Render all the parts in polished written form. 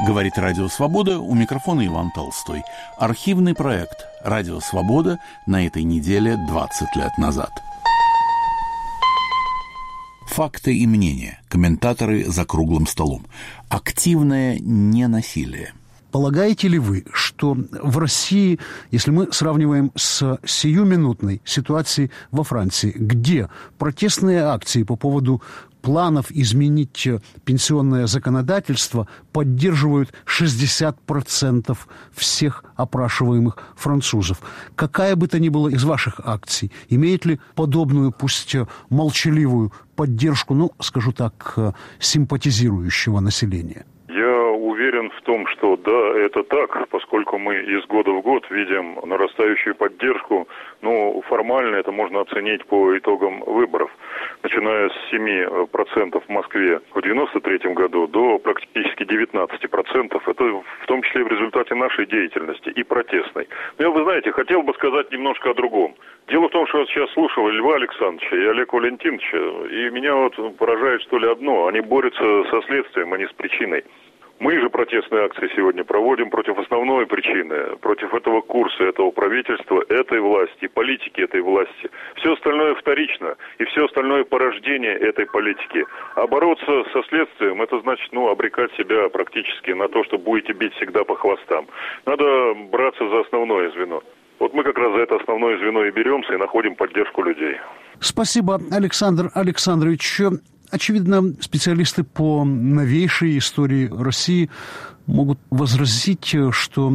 Говорит Радио Свобода, у микрофона Иван Толстой. Архивный проект «Радио Свобода» на этой неделе 20 лет назад. Факты и мнения. Комментаторы за круглым столом. Активное ненасилие. Полагаете ли вы, что в России, если мы сравниваем с сиюминутной ситуацией во Франции, где протестные акции по поводу планов изменить пенсионное законодательство поддерживают 60% всех опрашиваемых французов? Какая бы то ни была из ваших акций, имеет ли подобную, пусть молчаливую поддержку, скажу так, симпатизирующего населения? Я уверен в том, что да, это так, поскольку мы из года в год видим нарастающую поддержку. Формально это можно оценить по итогам выборов. Начиная с 7% в Москве в 1993 году до практически 19%. Это в том числе в результате нашей деятельности и протестной. Но вы знаете, хотел бы сказать немножко о другом. Дело в том, что я сейчас слушал Льва Александровича и Олега Валентиновича, и меня поражает, что ли, одно. Они борются со следствием, а не с причиной. Мы же протестные акции сегодня проводим против основной причины, против этого курса, этого правительства, этой власти, политики этой власти. Все остальное вторично, и все остальное порождение этой политики. А бороться со следствием, это значит, обрекать себя практически на то, что будете бить всегда по хвостам. Надо браться за основное звено. Вот мы как раз за это основное звено и беремся, и находим поддержку людей. Спасибо, Александр Александрович. Очевидно, специалисты по новейшей истории России могут возразить, что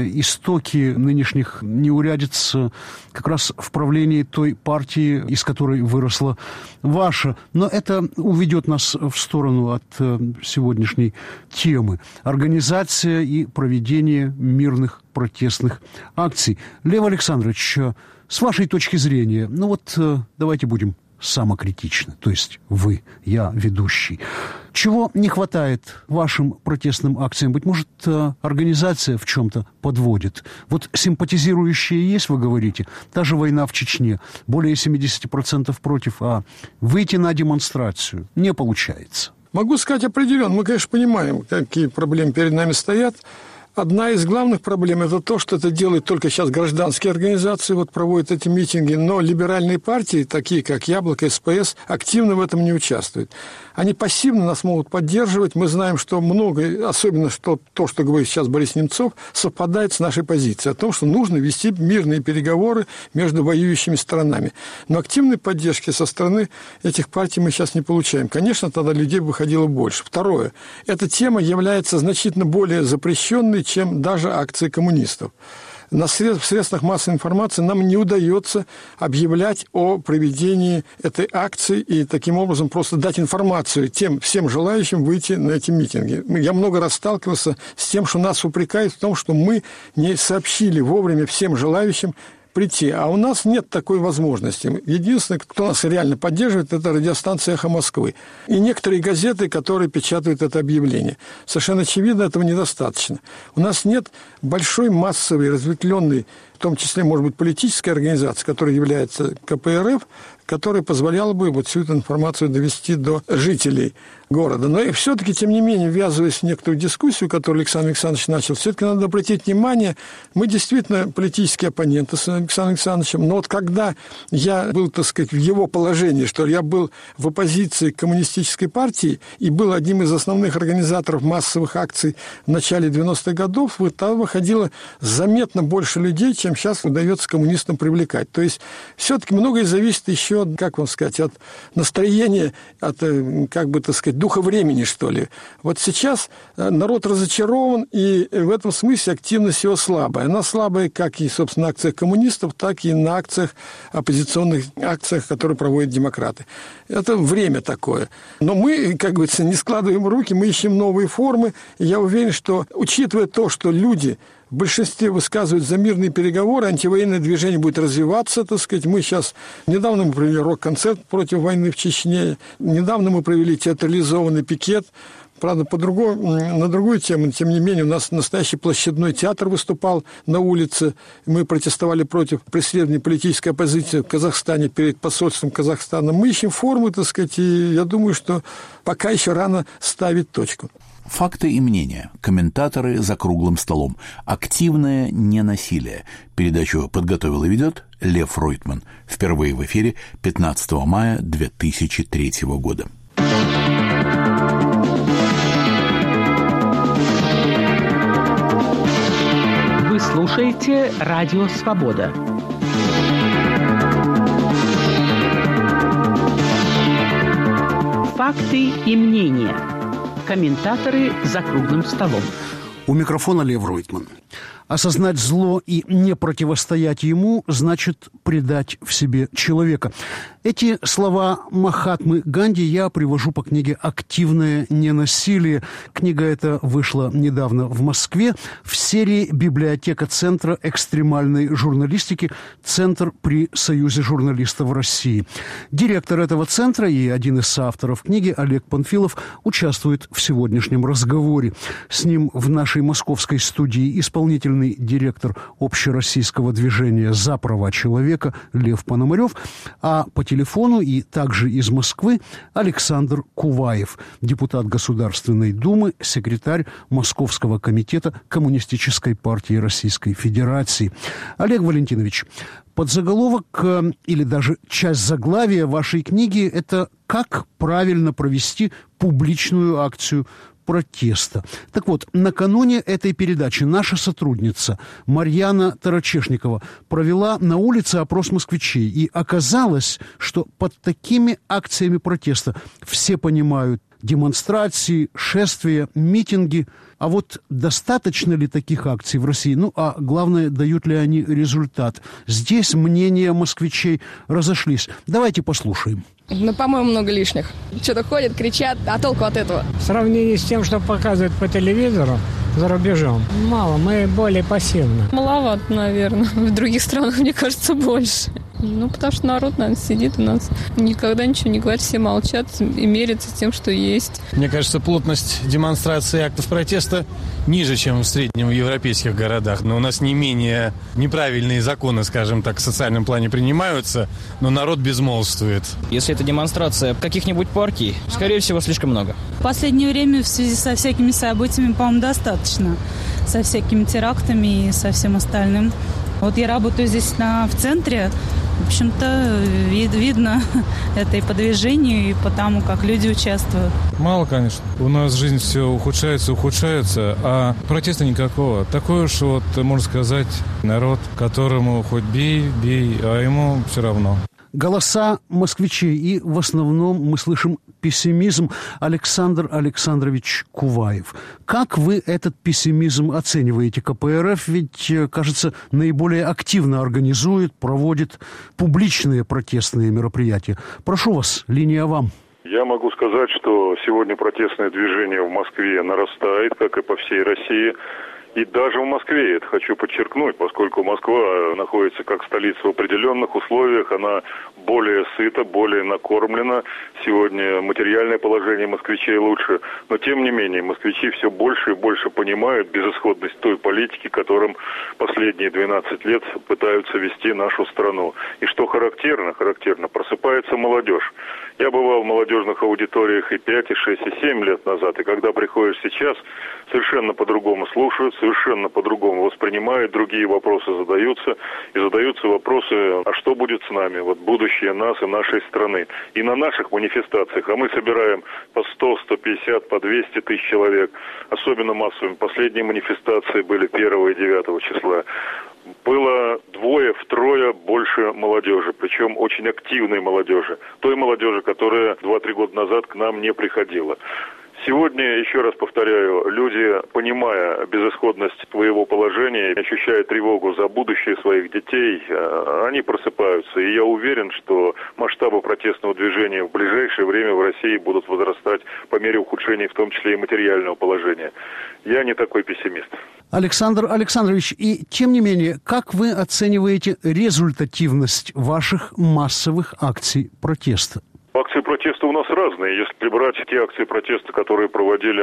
истоки нынешних неурядиц как раз в правлении той партии, из которой выросла ваша. Но это уведет нас в сторону от сегодняшней темы. Организация и проведение мирных протестных акций. Лев Александрович, с вашей точки зрения, давайте будем самокритичны, то есть вы, я, ведущий. Чего не хватает вашим протестным акциям? Быть может, организация в чем-то подводит? Симпатизирующие есть, вы говорите, та же война в Чечне, более 70% против, а выйти на демонстрацию не получается. Могу сказать определенно, мы, конечно, понимаем, какие проблемы перед нами стоят. Одна из главных проблем – это то, что это делают только сейчас гражданские организации, проводят эти митинги, но либеральные партии, такие как «Яблоко», СПС, активно в этом не участвуют. Они пассивно нас могут поддерживать. Мы знаем, что много, особенно то, что говорит сейчас Борис Немцов, совпадает с нашей позицией о том, что нужно вести мирные переговоры между воюющими сторонами. Но активной поддержки со стороны этих партий мы сейчас не получаем. Конечно, тогда людей выходило больше. Второе. Эта тема является значительно более запрещенной, чем даже акции коммунистов. В средствах массовой информации нам не удается объявлять о проведении этой акции и таким образом просто дать информацию всем желающим выйти на эти митинги. Я много раз сталкивался с тем, что нас упрекают в том, что мы не сообщили вовремя всем желающим прийти. А у нас нет такой возможности. Единственное, кто нас реально поддерживает, это радиостанция «Эхо Москвы». И некоторые газеты, которые печатают это объявление. Совершенно очевидно, этого недостаточно. У нас нет большой массовой, разветвленной, в том числе, может быть, политической организации, которая является КПРФ, которая позволяла бы всю эту информацию довести до жителей города. Но и все-таки, тем не менее, ввязываясь в некоторую дискуссию, которую Александр Александрович начал, все-таки надо обратить внимание, мы действительно политические оппоненты с Александром Александровичем, но когда я был, в его положении, что я был в оппозиции к коммунистической партии и был одним из основных организаторов массовых акций в начале 90-х годов, там выходило заметно больше людей, чем сейчас удается коммунистам привлекать. То есть все-таки многое зависит еще, от настроения, от, духа времени, что ли. Сейчас народ разочарован, и в этом смысле активность его слабая. Она слабая как и, собственно, на акциях коммунистов, так и на оппозиционных акциях, которые проводят демократы. Это время такое. Но мы, не складываем руки, мы ищем новые формы, и я уверен, что, учитывая то, что люди в большинстве высказывают за мирные переговоры, антивоенное движение будет развиваться, Мы сейчас... Недавно мы провели рок-концерт против войны в Чечне. Недавно мы провели театрализованный пикет. Правда, на другую тему, тем не менее, у нас настоящий площадной театр выступал на улице. Мы протестовали против преследования политической оппозиции в Казахстане перед посольством Казахстана. Мы ищем формы, и я думаю, что пока еще рано ставить точку. Факты и мнения. Комментаторы за круглым столом. Активное ненасилие. Передачу подготовил и ведет Лев Ройтман. Впервые в эфире 15 мая 2003 года. Вы слушаете «Радио Свобода». Факты и мнения. Комментаторы за круглым столом. У микрофона Лев Ройтман. Осознать зло и не противостоять ему значит предать в себе человека. Эти слова Махатмы Ганди я привожу по книге «Активное ненасилие». Книга эта вышла недавно в Москве в серии «Библиотека Центра экстремальной журналистики. Центр при Союзе журналистов России». Директор этого центра и один из соавторов книги Олег Панфилов участвует в сегодняшнем разговоре. С ним в нашей московской студии исполнительный директор общероссийского движения «За права человека» Лев Пономарев, а по телефону и также из Москвы Александр Куваев, депутат Государственной Думы, секретарь Московского комитета Коммунистической партии Российской Федерации. Олег Валентинович, подзаголовок или даже часть заглавия вашей книги – это «Как правильно провести публичную акцию протеста». Так вот, накануне этой передачи наша сотрудница Марьяна Тарачешникова провела на улице опрос москвичей. И оказалось, что под такими акциями протеста все понимают демонстрации, шествия, митинги. А вот достаточно ли таких акций в России? Ну, а главное, дают ли они результат? Здесь мнения москвичей разошлись. Давайте послушаем. Ну, по-моему, много лишних. Что-то ходят, кричат, а толку от этого? В сравнении с тем, что показывают по телевизору за рубежом, мало, мы более пассивны. Маловато, наверное. В других странах, мне кажется, больше. Ну, потому что народ, наверное, сидит у нас. Никогда ничего не говорит, все молчат и мерятся тем, что есть. Мне кажется, плотность демонстраций и актов протеста ниже, чем в среднем в европейских городах. Но у нас не менее неправильные законы, скажем так, в социальном плане принимаются, но народ безмолвствует. Если это демонстрация каких-нибудь партий, скорее всего, слишком много. В последнее время в связи со всякими событиями, по-моему, достаточно. Со всякими терактами и со всем остальным. Вот я работаю здесь в центре. В общем-то, видно это и по движению, и по тому, как люди участвуют. Мало, конечно. У нас жизнь все ухудшается, а протеста никакого. Такой уж, вот, можно сказать, народ, которому хоть бей, а ему все равно. Голоса москвичей, и в основном мы слышим пессимизм. Александр Александрович Куваев. Как вы этот пессимизм оцениваете? КПРФ ведь, кажется, наиболее активно организует, проводит публичные протестные мероприятия. Прошу вас, линия вам. Я могу сказать, что сегодня протестное движение в Москве нарастает, как и по всей России. И даже в Москве, это хочу подчеркнуть, поскольку Москва находится как столица в определенных условиях, она более сыта, более накормлена. Сегодня материальное положение москвичей лучше. Но тем не менее, москвичи все больше и больше понимают безысходность той политики, которым последние 12 лет пытаются вести нашу страну. И что характерно, просыпается молодежь. Я бывал в молодежных аудиториях и 5, и 6, и 7 лет назад, и когда приходишь сейчас, совершенно по-другому слушают, совершенно по-другому воспринимают, другие вопросы задаются, и задаются вопросы, а что будет с нами, вот будущее нас и нашей страны. И на наших манифестациях, а мы собираем по 100, 150, по 200 тысяч человек, особенно массовыми. Последние манифестации были 1 и 9 числа. Было 2-3 больше молодежи, причем очень активной молодежи. Той молодежи, которая 2-3 года назад к нам не приходила. Сегодня, еще раз повторяю, люди, понимая безысходность своего положения, ощущая тревогу за будущее своих детей, они просыпаются. И я уверен, что масштабы протестного движения в ближайшее время в России будут возрастать по мере ухудшения, в том числе и материального положения. Я не такой пессимист. Александр Александрович, и тем не менее, как вы оцениваете результативность ваших массовых акций протеста? Акции протеста у нас разные. Если брать те акции протеста, которые проводили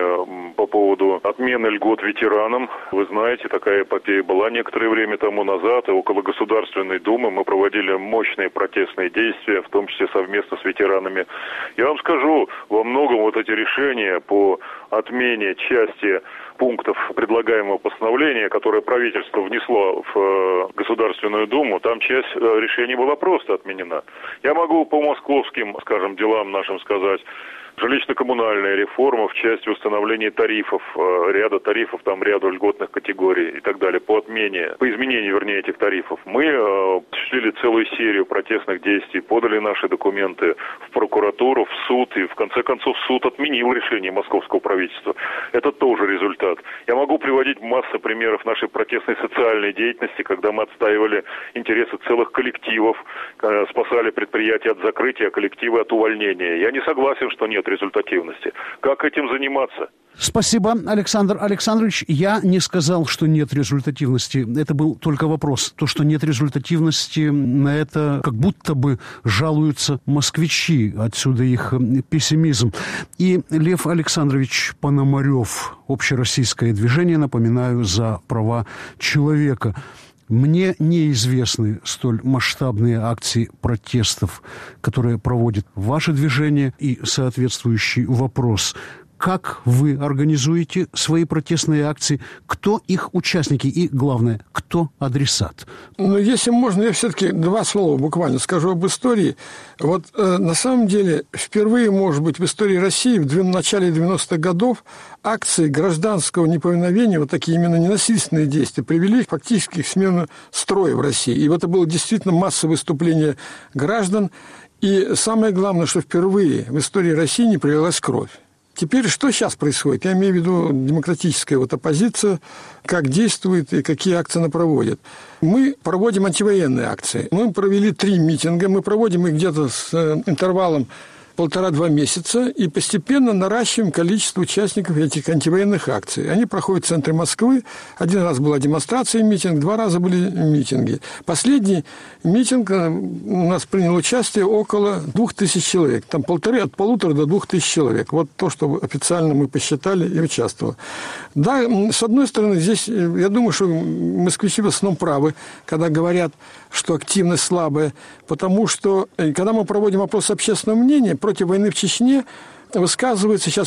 мы по поводу отмены льгот ветеранам, вы знаете, такая эпопея была некоторое время тому назад, и около Государственной Думы мы проводили мощные протестные действия, в том числе совместно с ветеранами. Я вам скажу, во многом вот эти решения по отмене части пунктов предлагаемого постановления, которое правительство внесло в Государственную Думу, там часть решений была просто отменена. Я могу по московским, скажем, делам нашим сказать, жилищно-коммунальная реформа в части установления тарифов, ряда тарифов, там ряда льготных категорий и так далее, по изменению, вернее, этих тарифов. Мы осуществили целую серию протестных действий, подали наши документы в прокуратуру, в суд, и в конце концов суд отменил решение московского правительства. Это тоже результат. Я могу приводить массу примеров нашей протестной социальной деятельности, когда мы отстаивали интересы целых коллективов, спасали предприятия от закрытия, а коллективы от увольнения. Я не согласен, что нет результативности. Как этим заниматься? Спасибо, Александр Александрович. Я не сказал, что нет результативности. Это был только вопрос. То, что нет результативности, на это как будто бы жалуются москвичи. Отсюда их пессимизм. И Лев Александрович Пономарев, общероссийское движение, напоминаю, за права человека. Мне неизвестны столь масштабные акции протестов, которые проводит ваше движение, и соответствующий вопрос – как вы организуете свои протестные акции, кто их участники и, главное, кто адресат? Ну, если можно, я все-таки два слова буквально скажу об истории. Вот на самом деле впервые, может быть, в истории России в начале 90-х годов акции гражданского неповиновения, вот такие именно ненасильственные действия, привели фактически к смене строя в России. И вот это было действительно массовое выступление граждан. И самое главное, что впервые в истории России не пролилась кровь. Теперь что сейчас происходит? Я имею в виду демократическая вот оппозиция, как действует и какие акции она проводит. Мы проводим антивоенные акции. Мы провели 3 митинга, мы проводим их где-то с интервалом 1,5-2 месяца и постепенно наращиваем количество участников этих антивоенных акций. Они проходят в центре Москвы. 1 раз была демонстрация, митинг, 2 раза были митинги. Последний митинг у нас принял участие около 2000 человек. Там от 1,5 до 2000 человек. Вот то, что официально мы посчитали и участвовало. Да, с одной стороны, здесь, я думаю, что москвичи в основном правы, когда говорят, что активность слабая, потому что, когда мы проводим опрос общественного мнения, против войны в Чечне высказывается сейчас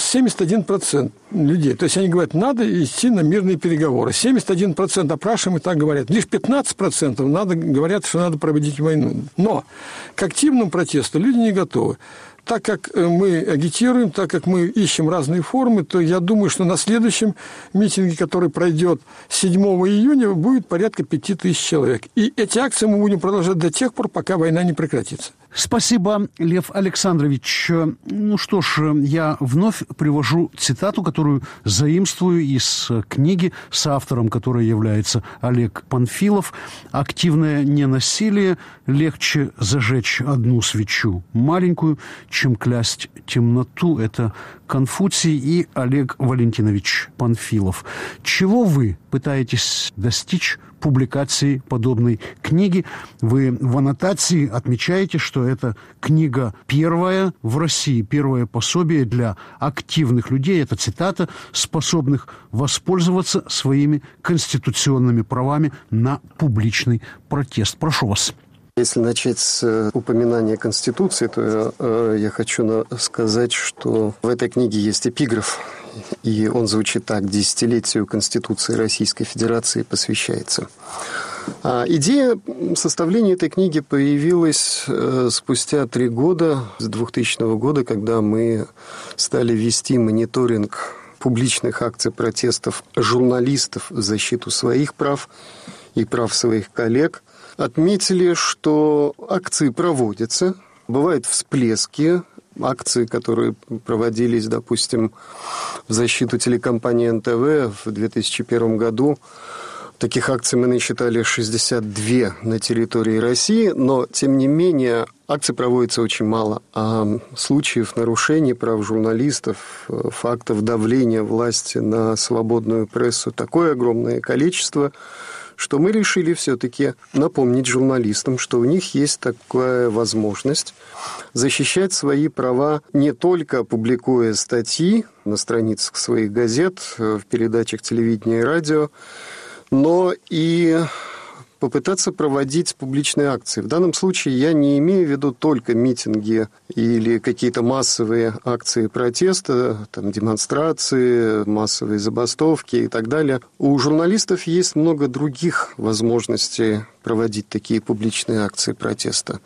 71% людей. То есть они говорят, надо идти на мирные переговоры. 71% опрашиваем и так говорят. Лишь 15% говорят, что надо проводить войну. Но к активному протесту люди не готовы. Так как мы агитируем, так как мы ищем разные формы, то я думаю, что на следующем митинге, который пройдет 7 июня, будет порядка 5000 человек. И эти акции мы будем продолжать до тех пор, пока война не прекратится. Спасибо, Лев Александрович. Ну что ж, я вновь привожу цитату, которую заимствую из книги с автором, которой является Олег Панфилов. «Активное ненасилие. Легче зажечь одну свечу маленькую, чем клясть темноту». Это Конфуций и Олег Валентинович Панфилов. Чего вы пытаетесь достичь публикации подобной книги? Вы в аннотации отмечаете, что это книга первая в России, первое пособие для активных людей, это цитата, способных воспользоваться своими конституционными правами на публичный протест. Прошу вас. Если начать с упоминания Конституции, то я хочу сказать, что в этой книге есть эпиграф, и он звучит так: «Десятилетию Конституции Российской Федерации посвящается». Идея составления этой книги появилась спустя 3 года, с 2000 года, когда мы стали вести мониторинг публичных акций протестов журналистов в защиту своих прав и прав своих коллег. Отметили, что акции проводятся, бывают всплески, акции, которые проводились, допустим, в защиту телекомпании НТВ в 2001 году. Таких акций мы насчитали 62 на территории России, но, тем не менее, акций проводится очень мало, а случаев нарушений прав журналистов, фактов давления власти на свободную прессу такое огромное количество, что мы решили все-таки напомнить журналистам, что у них есть такая возможность защищать свои права не только публикуя статьи на страницах своих газет, в передачах телевидения и радио, но и попытаться проводить публичные акции. В данном случае я не имею в виду только митинги или какие-то массовые акции протеста, там, демонстрации, массовые забастовки и так далее. У журналистов есть много других возможностей проводить такие публичные акции протеста.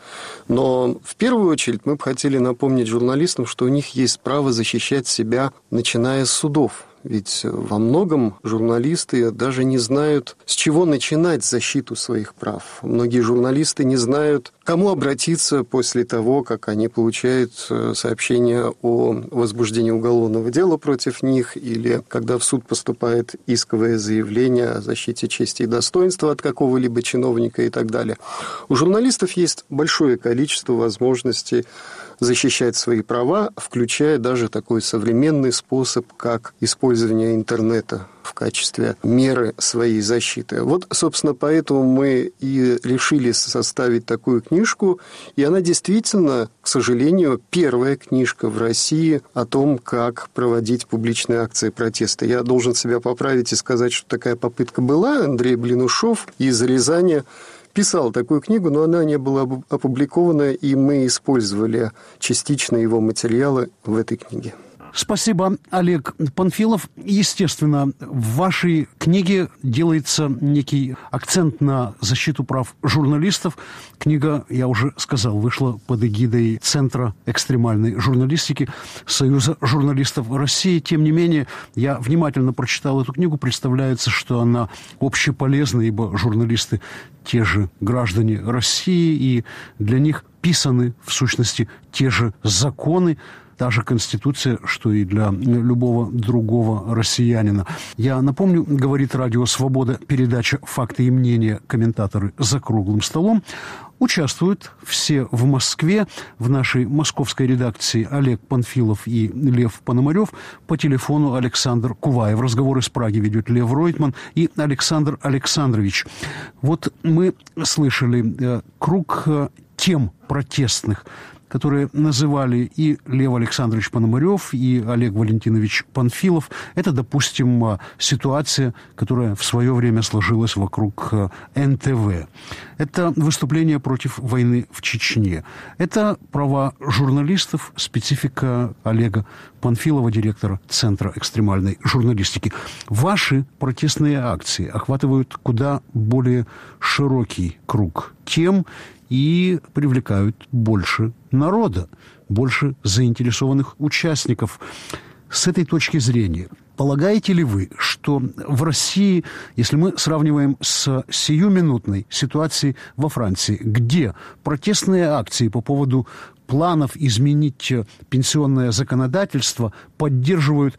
Но в первую очередь мы бы хотели напомнить журналистам, что у них есть право защищать себя, начиная с судов. Ведь во многом журналисты даже не знают, с чего начинать защиту своих прав. Многие журналисты не знают, к кому обратиться после того, как они получают сообщение о возбуждении уголовного дела против них, или когда в суд поступает исковое заявление о защите чести и достоинства от какого-либо чиновника и так далее. У журналистов есть большое количество возможностей защищать свои права, включая даже такой современный способ, как использование интернета в качестве меры своей защиты. Вот, собственно, поэтому мы и решили составить такую книжку, и она действительно, к сожалению, первая книжка в России о том, как проводить публичные акции протеста. Я должен себя поправить и сказать, что такая попытка была. Андрей Блинушов из Рязани писал такую книгу, но она не была опубликована, и мы использовали частично его материалы в этой книге. Спасибо, Олег Панфилов. Естественно, в вашей книге делается некий акцент на защиту прав журналистов. Книга, я уже сказал, вышла под эгидой Центра экстремальной журналистики Союза журналистов России. Тем не менее, я внимательно прочитал эту книгу. Представляется, что она общеполезна, ибо журналисты те же граждане России, и для них писаны, в сущности, те же законы, та же Конституция, что и для любого другого россиянина. Я напомню, говорит Радио Свобода, передача «Факты и мнения. Комментаторы за круглым столом». Участвуют все в Москве. В нашей московской редакции Олег Панфилов и Лев Пономарев. По телефону Александр Куваев. Разговоры из Праги ведет Лев Ройтман и Александр Александрович. Вот мы слышали круг тем протестных, которые называли и Лев Александрович Пономарев, и Олег Валентинович Панфилов. Это, допустим, ситуация, которая в свое время сложилась вокруг НТВ. Это выступление против войны в Чечне. Это права журналистов, специфика Олега Панфилова, директора Центра экстремальной журналистики. Ваши протестные акции охватывают куда более широкий круг тем и привлекают больше народа, больше заинтересованных участников. С этой точки зрения, полагаете ли вы, что в России, если мы сравниваем с сиюминутной ситуацией во Франции, где протестные акции по поводу планов изменить пенсионное законодательство поддерживают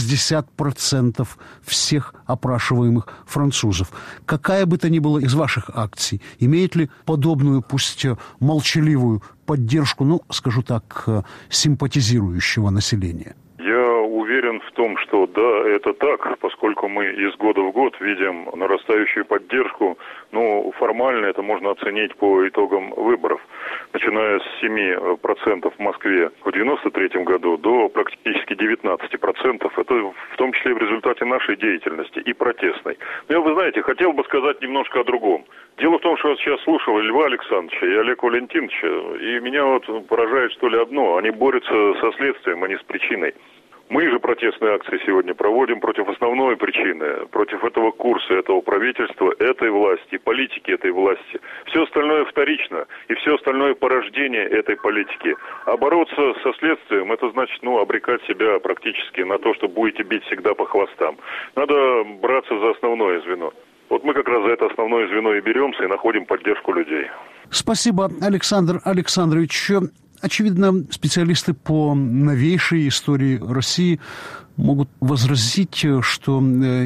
60% всех опрашиваемых французов? Какая бы то ни была из ваших акций, имеет ли подобную, пусть молчаливую поддержку, ну, скажу так, симпатизирующего населения? Я уверен в том, что да, это так, поскольку мы из года в год видим нарастающую поддержку. Ну, формально это можно оценить по итогам выборов. Начиная с 7% в Москве в 1993 году до практически 19%. Это в том числе в результате нашей деятельности и протестной. Но я, вы знаете, хотел бы сказать немножко о другом. Дело в том, что я сейчас слушал Льва Александровича и Олега Валентиновича, и меня вот поражает, что ли, одно. Они борются со следствием, а не с причиной. Мы же протестные акции сегодня проводим против основной причины, против этого курса, этого правительства, этой власти, политики этой власти. Все остальное вторично, и все остальное порождение этой политики. А бороться со следствием, это значит, обрекать себя практически на то, что будете бить всегда по хвостам. Надо браться за основное звено. Вот мы как раз за это основное звено и беремся, и находим поддержку людей. Спасибо, Александр Александрович. Очевидно, специалисты по новейшей истории России могут возразить, что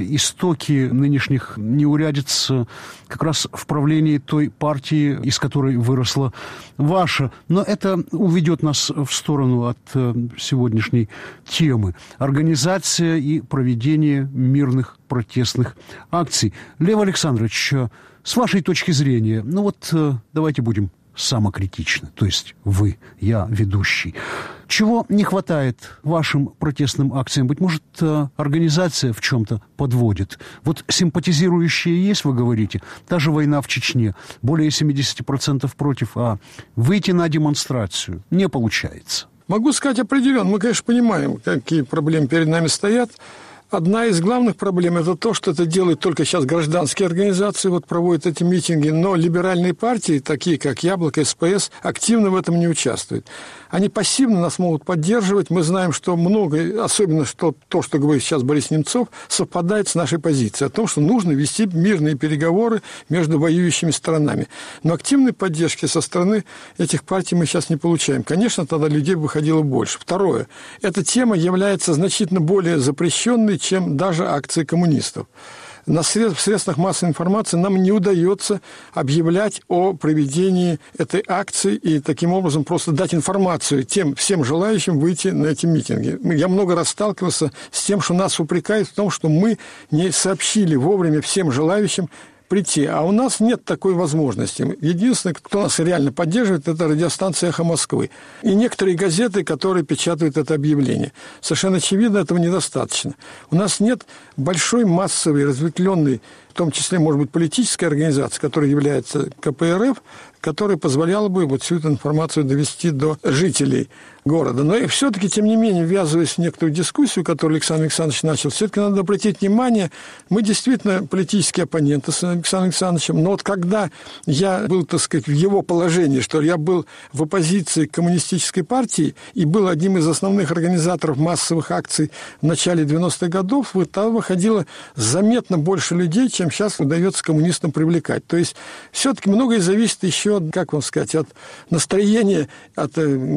истоки нынешних неурядиц как раз в правлении той партии, из которой выросла ваша. Но это уведет нас в сторону от сегодняшней темы. Организация и проведение мирных протестных акций. Лев Александрович, с вашей точки зрения, давайте будем самокритичны, то есть вы, я, ведущий. Чего не хватает вашим протестным акциям? Быть может, организация в чем-то подводит? Вот симпатизирующие есть, вы говорите, та же война в Чечне, более 70% против, а выйти на демонстрацию не получается. Могу сказать определенно, мы, конечно, понимаем, какие проблемы перед нами стоят. Одна из главных проблем – это то, что это делают только сейчас гражданские организации, проводят эти митинги, но либеральные партии, такие как «Яблоко», СПС, активно в этом не участвуют. Они пассивно нас могут поддерживать. Мы знаем, что много, особенно то, что говорит сейчас Борис Немцов, совпадает с нашей позицией о том, что нужно вести мирные переговоры между воюющими сторонами. Но активной поддержки со стороны этих партий мы сейчас не получаем. Конечно, тогда людей выходило больше. Второе. Эта тема является значительно более запрещенной, чем даже акции коммунистов. В средствах массовой информации нам не удается объявлять о проведении этой акции и таким образом просто дать информацию всем желающим выйти на эти митинги. Я много раз сталкивался с тем, что нас упрекают в том, что мы не сообщили вовремя всем желающим прийти. А у нас нет такой возможности. Единственное, кто нас реально поддерживает, это радиостанция «Эхо Москвы». И некоторые газеты, которые печатают это объявление. Совершенно очевидно, этого недостаточно. У нас нет большой массовой, разветвленной, в том числе, может быть, политической организации, которая является КПРФ, которая позволяла бы всю эту информацию довести до жителей города. Но все-таки, тем не менее, ввязываясь в некоторую дискуссию, которую Александр Александрович начал, все-таки надо обратить внимание, мы действительно политические оппоненты с Александром Александровичем, но когда я был, так сказать, в его положении, что я был в оппозиции к коммунистической партии и был одним из основных организаторов массовых акций в начале 90-х годов, там выходило заметно больше людей, чем сейчас удается коммунистам привлекать. То есть все-таки многое зависит еще, от настроения, от,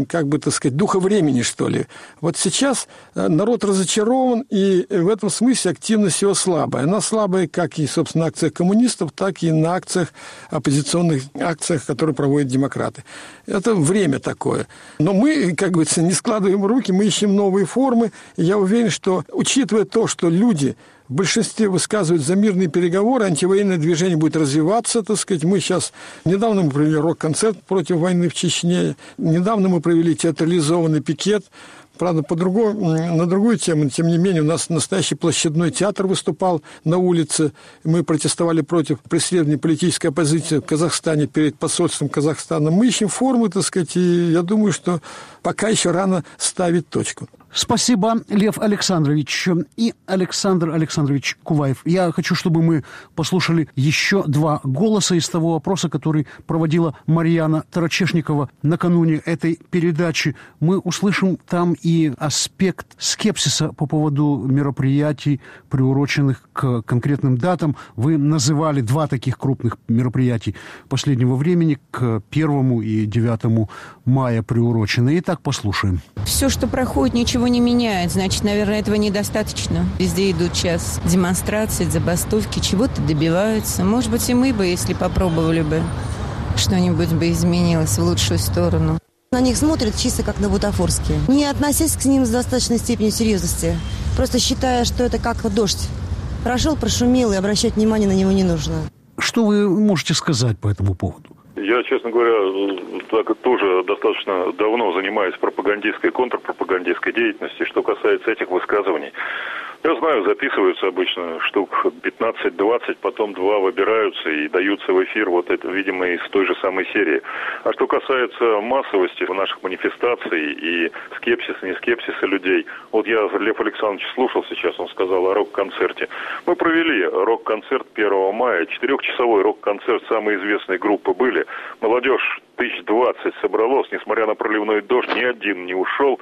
духа времени, что ли. Вот сейчас народ разочарован, и в этом смысле активность его слабая. Она слабая как и, собственно, на акциях коммунистов, так и на оппозиционных акциях, которые проводят демократы. Это время такое. Но мы, не складываем руки, мы ищем новые формы. И я уверен, что, учитывая то, что люди в большинстве высказывают за мирные переговоры, антивоенное движение будет развиваться, Мы сейчас... Недавно мы провели рок-концерт против войны в Чечне. Недавно мы провели театрализованный пикет. Правда, на другую тему, тем не менее, у нас настоящий площадной театр выступал на улице. Мы протестовали против преследования политической оппозиции в Казахстане перед посольством Казахстана. Мы ищем формы, и я думаю, что пока еще рано ставить точку. Спасибо, Лев Александрович и Александр Александрович Куваев. Я хочу, чтобы мы послушали еще два голоса из того опроса, который проводила Марьяна Тарачешникова накануне этой передачи. Мы услышим там и аспект скепсиса по поводу мероприятий, приуроченных к конкретным датам. Вы называли два таких крупных мероприятий последнего времени, к 1 и 9 мая приурочены. Итак, послушаем. Все, что проходит, ничего не меняет. Значит, наверное, этого недостаточно. Везде идут сейчас демонстрации, забастовки, чего-то добиваются. Может быть, и мы бы, если попробовали бы, что-нибудь бы изменилось в лучшую сторону. На них смотрят чисто как на бутафорские. Не относясь к ним с достаточной степенью серьезности. Просто считая, что это как дождь. Прошел, прошумел, и обращать внимание на него не нужно. Что вы можете сказать по этому поводу? Я, честно говоря, тоже достаточно давно занимаюсь пропагандистской и контрпропагандистской деятельностью. Что касается этих высказываний, я знаю, записываются обычно штук 15-20, потом 2 выбираются и даются в эфир. Вот это, видимо, из той же самой серии. А что касается массовости наших манифестаций и скепсиса, не скепсиса людей. Вот я Лев Александрович слушал сейчас, он сказал о рок-концерте. Мы провели рок-концерт 1 мая, 4-часовой рок-концерт, самые известные группы были. Молодежь 1020 собралось, несмотря на проливной дождь, ни один не ушел.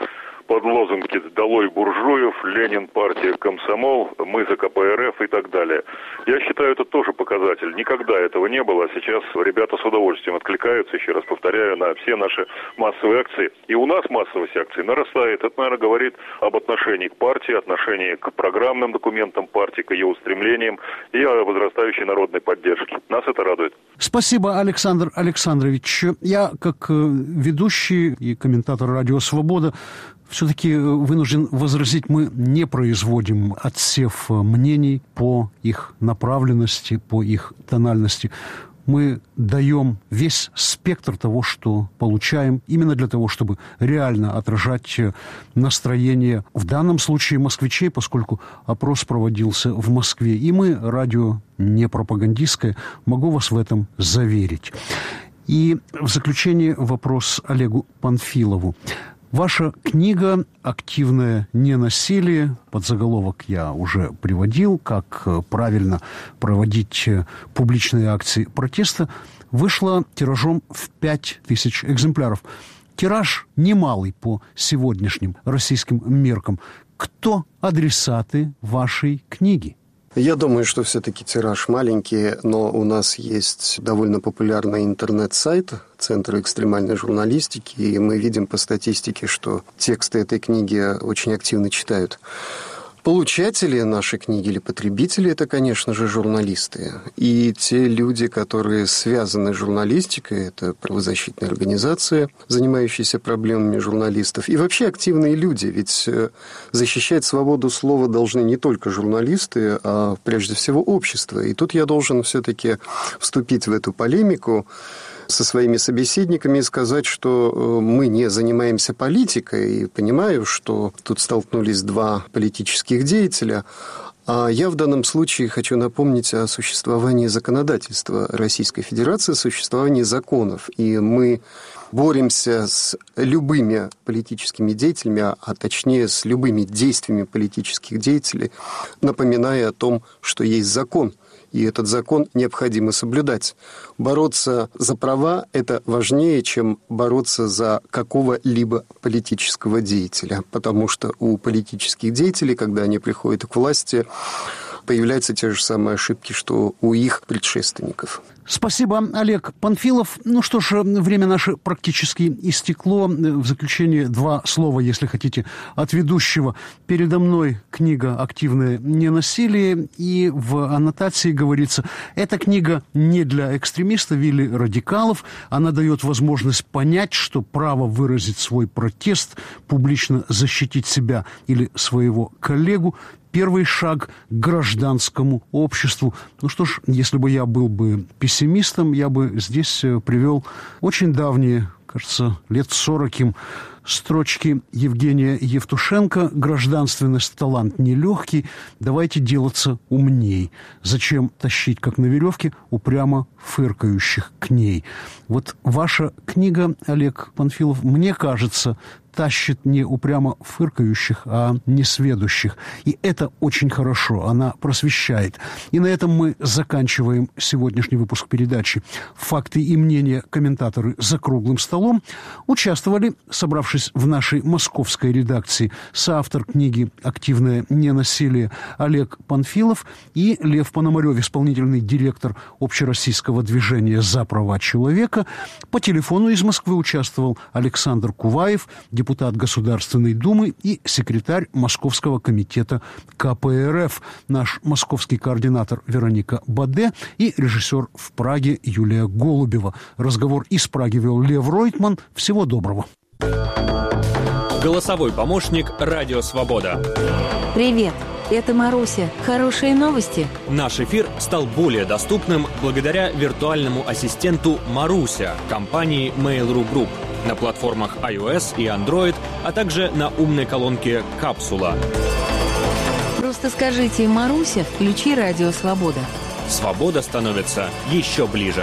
под лозунги «Долой буржуев», «Ленин, партия, комсомол», «Мы за КПРФ» и так далее. Я считаю, это тоже показатель. Никогда этого не было, а сейчас ребята с удовольствием откликаются, еще раз повторяю, на все наши массовые акции. И у нас массовость акций нарастает. Это, наверное, говорит об отношении к партии, отношении к программным документам партии, к ее устремлениям и о возрастающей народной поддержке. Нас это радует. Спасибо, Александр Александрович. Я, как ведущий и комментатор «Радио Свобода», все-таки вынужден возразить, мы не производим отсев мнений по их направленности, по их тональности. Мы даем весь спектр того, что получаем, именно для того, чтобы реально отражать настроение, в данном случае, москвичей, поскольку опрос проводился в Москве. И мы, радио не пропагандистское, могу вас в этом заверить. И в заключение вопрос Олегу Панфилову. Ваша книга «Активное ненасилие», подзаголовок я уже приводил, как правильно проводить публичные акции протеста, вышла тиражом в 5000 экземпляров. Тираж немалый по сегодняшним российским меркам. Кто адресаты вашей книги? Я думаю, что все-таки тираж маленький, но у нас есть довольно популярный интернет-сайт Центра экстремальной журналистики, и мы видим по статистике, что тексты этой книги очень активно читают. Получатели нашей книги или потребители – это, конечно же, журналисты. И те люди, которые связаны с журналистикой, это правозащитные организации, занимающиеся проблемами журналистов, и вообще активные люди, ведь защищать свободу слова должны не только журналисты, а прежде всего общество. И тут я должен все-таки вступить в эту полемику со своими собеседниками и сказать, что мы не занимаемся политикой, и понимаю, что тут столкнулись два политических деятеля. А я в данном случае хочу напомнить о существовании законодательства Российской Федерации, существовании законов. И мы боремся с любыми политическими деятелями, а точнее с любыми действиями политических деятелей, напоминая о том, что есть закон. И этот закон необходимо соблюдать. Бороться за права – это важнее, чем бороться за какого-либо политического деятеля. Потому что у политических деятелей, когда они приходят к власти, появляются те же самые ошибки, что у их предшественников. Спасибо, Олег Панфилов. Ну что ж, время наше практически истекло. В заключение два слова, если хотите, от ведущего. Передо мной книга «Активное ненасилие», и в аннотации говорится, эта книга не для экстремистов или радикалов. Она дает возможность понять, что право выразить свой протест, публично защитить себя или своего коллегу – первый шаг к гражданскому обществу. Ну что ж, если бы я был бы пессимистом, я бы здесь привел очень давние, кажется, лет 40 строчки Евгения Евтушенко: «Гражданственность – талант нелегкий, давайте делаться умней. Зачем тащить, как на веревке, упрямо фыркающих к ней». Вот ваша книга, Олег Панфилов, мне кажется, тащит не упрямо фыркающих, а несведущих. И это очень хорошо, она просвещает. И на этом мы заканчиваем сегодняшний выпуск передачи «Факты и мнения. Комментаторы за круглым столом». Участвовали, собравшись в нашей московской редакции, соавтор книги «Активное ненасилие» Олег Панфилов и Лев Пономарев, исполнительный директор общероссийского движения «За права человека». По телефону из Москвы участвовал Александр Куваев, депутат Государственной Думы и секретарь Московского комитета КПРФ, наш московский координатор Вероника Баде и режиссер в Праге Юлия Голубева. Разговор из Праги вел Лев Ройтман. Всего доброго. Голосовой помощник «Радио Свобода». Привет, это Маруся. Хорошие новости? Наш эфир стал более доступным благодаря виртуальному ассистенту «Маруся» компании Mail.ru Group на платформах iOS и Android, а также на умной колонке «Капсула». Просто скажите: «Маруся, включи Радио Свобода». Свобода становится еще ближе.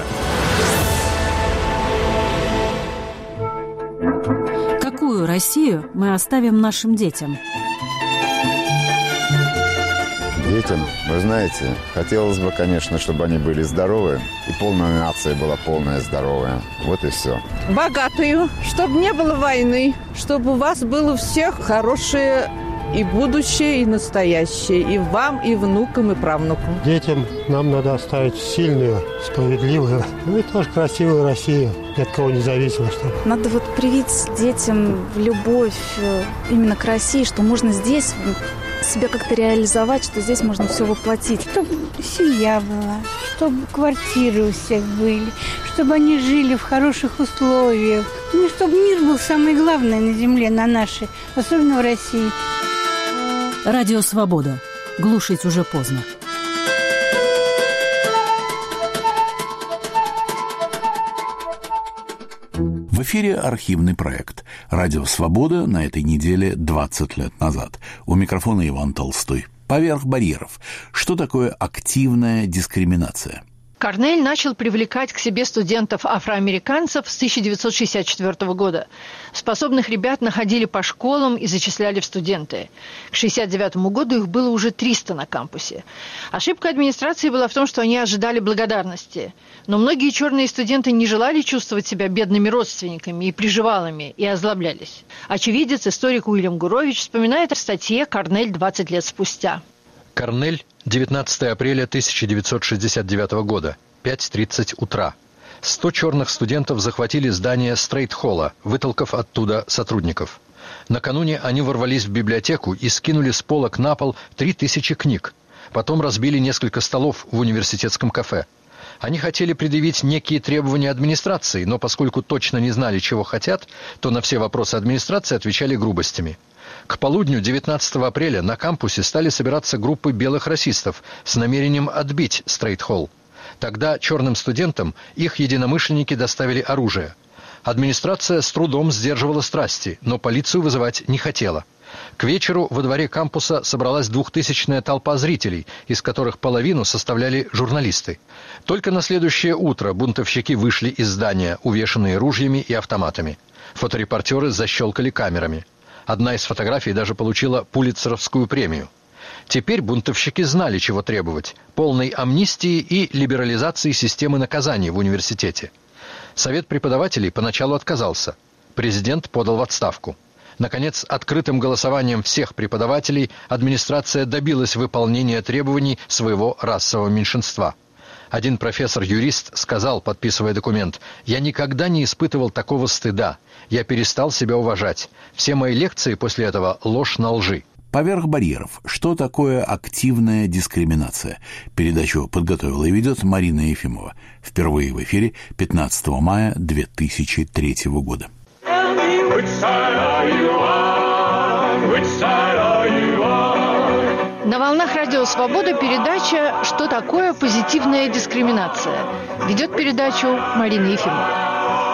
Какую Россию мы оставим нашим детям? Детям, вы знаете, хотелось бы, конечно, чтобы они были здоровы, и полная нация была полная здоровая. Вот и все. Богатую, чтобы не было войны, чтобы у вас было у всех хорошее и будущее, и настоящее, и вам, и внукам, и правнукам. Детям нам надо оставить сильную, справедливую, ну и тоже красивую Россию, ни от кого не зависимо. Чтобы. Надо вот привить детям любовь именно к России, что можно здесь себя как-то реализовать, что здесь можно все воплотить. Чтобы семья была, чтобы квартиры у всех были, чтобы они жили в хороших условиях. Ну, чтобы мир был самое главное на земле, на нашей, особенно в России. Радио «Свобода». Глушить уже поздно. В эфире архивный проект «Радио Свобода» на этой неделе 20 лет назад. У микрофона Иван Толстой. Поверх барьеров. Что такое активная дискриминация? Корнель начал привлекать к себе студентов-афроамериканцев с 1964 года. Способных ребят находили по школам и зачисляли в студенты. К 1969 году их было уже 300 на кампусе. Ошибка администрации была в том, что они ожидали благодарности. Но многие черные студенты не желали чувствовать себя бедными родственниками и приживалами, и озлоблялись. Очевидец, историк Уильям Гурович вспоминает о статье «Корнель 20 лет спустя». Корнель, 19 апреля 1969 года, 5:30 утра. 100 черных студентов захватили здание Стрейт-холла, вытолкав оттуда сотрудников. Накануне они ворвались в библиотеку и скинули с полок на пол 3000 книг. Потом разбили несколько столов в университетском кафе. Они хотели предъявить некие требования администрации, но поскольку точно не знали, чего хотят, то на все вопросы администрации отвечали грубостями. К полудню 19 апреля на кампусе стали собираться группы белых расистов с намерением отбить Стрейт-холл. Тогда черным студентам их единомышленники доставили оружие. Администрация с трудом сдерживала страсти, но полицию вызывать не хотела. К вечеру во дворе кампуса собралась 2000-я толпа зрителей, из которых половину составляли журналисты. Только на следующее утро бунтовщики вышли из здания, увешанные ружьями и автоматами. Фоторепортеры защелкали камерами. Одна из фотографий даже получила Пулитцеровскую премию. Теперь бунтовщики знали, чего требовать – полной амнистии и либерализации системы наказаний в университете. Совет преподавателей поначалу отказался. Президент подал в отставку. Наконец, открытым голосованием всех преподавателей администрация добилась выполнения требований своего расового меньшинства. Один профессор-юрист сказал, подписывая документ: «Я никогда не испытывал такого стыда. Я перестал себя уважать. Все мои лекции после этого – ложь на лжи». Поверх барьеров. Что такое активная дискриминация? Передачу подготовила и ведет Марина Ефимова. Впервые в эфире 15 мая 2003 года. На волнах Радио Свобода передача «Что такое позитивная дискриминация?» Ведет передачу Марина Ефимова.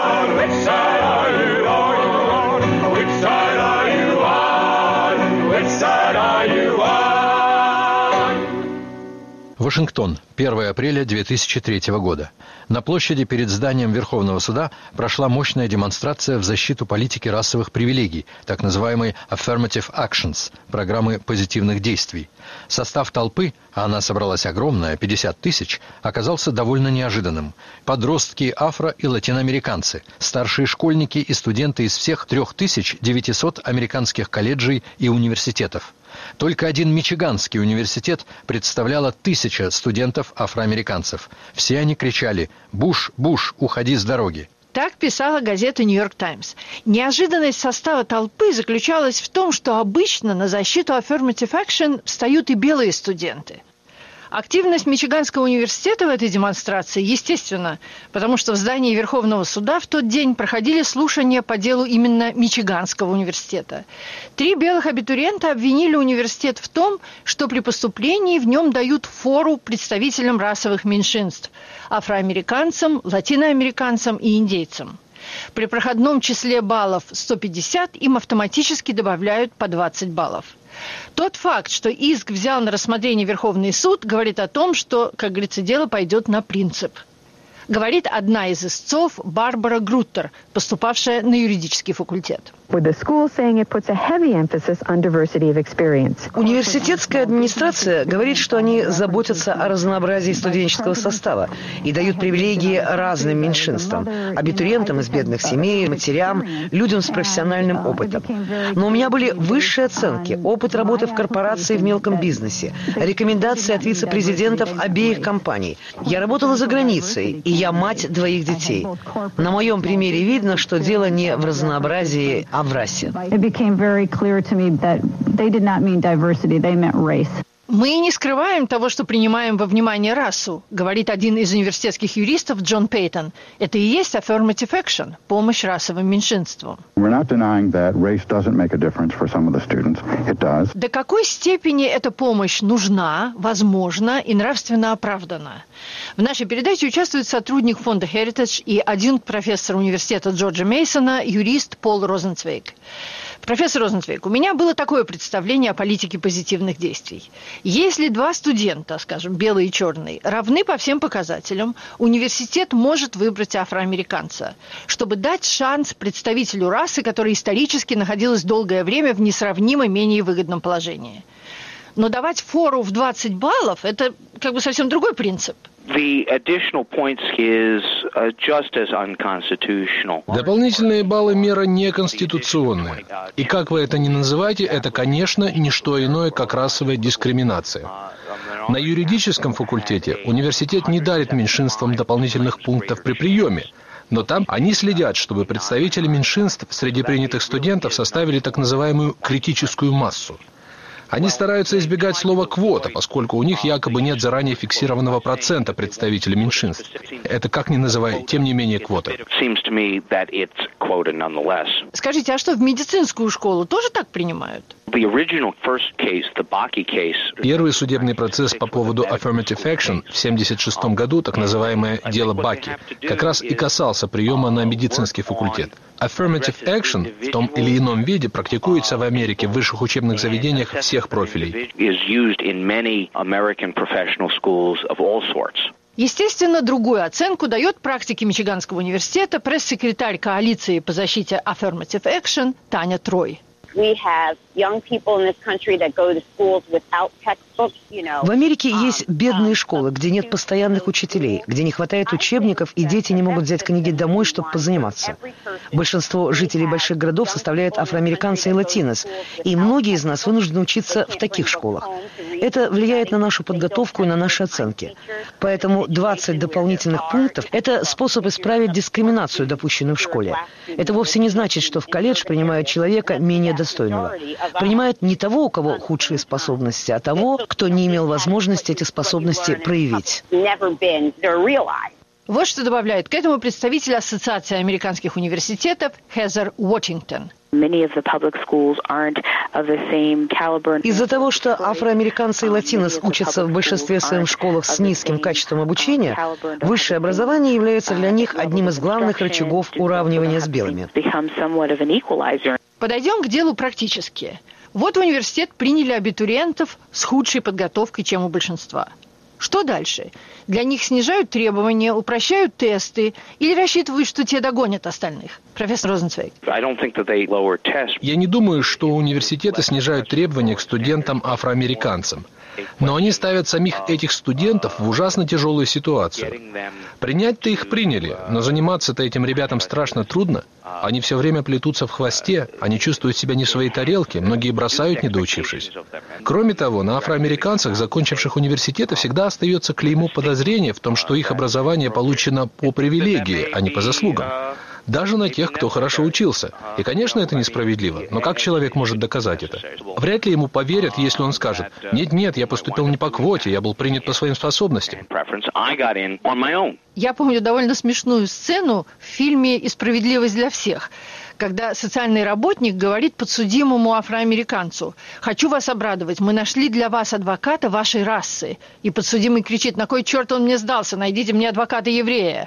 Вашингтон, 1 апреля 2003 года. На площади перед зданием Верховного суда прошла мощная демонстрация в защиту политики расовых привилегий, так называемой Affirmative Actions, программы позитивных действий. Состав толпы, а она собралась огромная, 50 тысяч, оказался довольно неожиданным. Подростки, афро- и латиноамериканцы, старшие школьники и студенты из всех 3900 американских колледжей и университетов. Только один Мичиганский университет представляло 1000 студентов-афроамериканцев. Все они кричали: «Буш, Буш, уходи с дороги!». Так писала газета «Нью-Йорк Таймс». Неожиданность состава толпы заключалась в том, что обычно на защиту Affirmative Action встают и белые студенты. Активность Мичиганского университета в этой демонстрации, естественно, потому что в здании Верховного суда в тот день проходили слушания по делу именно Мичиганского университета. 3 белых абитуриента обвинили университет в том, что при поступлении в нем дают фору представителям расовых меньшинств – афроамериканцам, латиноамериканцам и индейцам. При проходном числе баллов 150 им автоматически добавляют по 20 баллов. Тот факт, что иск взял на рассмотрение Верховный суд, говорит о том, что, как говорится, дело пойдет на принцип. Говорит одна из истцов Барбара Груттер, поступавшая на юридический факультет. Университетская администрация говорит, что они заботятся о разнообразии студенческого состава и дают привилегии разным меньшинствам, абитуриентам из бедных семей, матерям, людям с профессиональным опытом. Но у меня были высшие оценки, опыт работы в корпорации в мелком бизнесе, рекомендации от вице-президентов обеих компаний. Я работала за границей, и я мать двоих детей. На моем примере видно, что дело не в разнообразии, а в расе. Мы не скрываем того, что принимаем во внимание расу, говорит один из университетских юристов Джон Пейтон. Это и есть affirmative action, помощь расовым меньшинствам. До какой степени эта помощь нужна, возможна и нравственно оправдана? В нашей передаче участвует сотрудник фонда Heritage и адъюнкт-профессор университета Джорджа Мейсона, юрист Пол Розенцвейг. Профессор Розенцвейг, у меня было такое представление о политике позитивных действий. Если два студента, скажем, белый и черный, равны по всем показателям, университет может выбрать афроамериканца, чтобы дать шанс представителю расы, которая исторически находилась долгое время в несравнимо менее выгодном положении. Но давать фору в 20 баллов – это как бы совсем другой принцип. Дополнительные баллы – мера неконституционная. И как вы это ни называете, это, конечно, не что иное, как расовая дискриминация. На юридическом факультете университет не дарит меньшинствам дополнительных пунктов при приеме, но там они следят, чтобы представители меньшинств среди принятых студентов составили так называемую критическую массу. Они стараются избегать слова «квота», поскольку у них якобы нет заранее фиксированного процента представителей меньшинств. Это как ни называй, тем не менее квота. Скажите, а что, в медицинскую школу тоже так принимают? Первый судебный процесс по поводу affirmative action в 1976 году, так называемое дело Баки, как раз и касался приема на медицинский факультет. Affirmative action в том или ином виде практикуется в Америке в высших учебных заведениях всех профилей. Естественно, другую оценку дает практике Мичиганского университета пресс-секретарь коалиции по защите Affirmative Action Таня Трой. В Америке есть бедные школы, где нет постоянных учителей, где не хватает учебников, и дети не могут взять книги домой, чтобы позаниматься. Большинство жителей больших городов составляют афроамериканцы и латинос, и многие из нас вынуждены учиться в таких школах. Это влияет на нашу подготовку и на наши оценки. Поэтому 20 дополнительных пунктов – это способ исправить дискриминацию, допущенную в школе. Это вовсе не значит, что в колледж принимают человека менее достойного. Принимают не того, у кого худшие способности, а того, кто не имел возможности эти способности проявить. Вот что добавляет к этому представитель Ассоциации американских университетов Хезер Уотингтон. Из-за того, что афроамериканцы и латинос учатся в большинстве своем в школах с низким качеством обучения, высшее образование является для них одним из главных рычагов уравнивания с белыми. Подойдем к делу практически. Вот в университет приняли абитуриентов с худшей подготовкой, чем у большинства. Что дальше? Для них снижают требования, упрощают тесты или рассчитывают, что те догонят остальных? Профессор Розенцвейг. Я не думаю, что университеты снижают требования к студентам-афроамериканцам. Но они ставят самих этих студентов в ужасно тяжелую ситуацию. Принять-то их приняли, но заниматься-то этим ребятам страшно трудно. Они все время плетутся в хвосте, они чувствуют себя не в своей тарелке, многие бросают, не доучившись. Кроме того, на афроамериканцах, закончивших университеты, всегда остается клеймо подозрения в том, что их образование получено по привилегии, а не по заслугам. Даже на тех, кто хорошо учился. И, конечно, это несправедливо. Но как человек может доказать это? Вряд ли ему поверят, если он скажет: «Нет, я поступил не по квоте, я был принят по своим способностям». Я помню довольно смешную сцену в фильме «И справедливость для всех», когда социальный работник говорит подсудимому афроамериканцу: «Хочу вас обрадовать, мы нашли для вас адвоката вашей расы». И подсудимый кричит: «На кой черт он мне сдался? Найдите мне адвоката-еврея».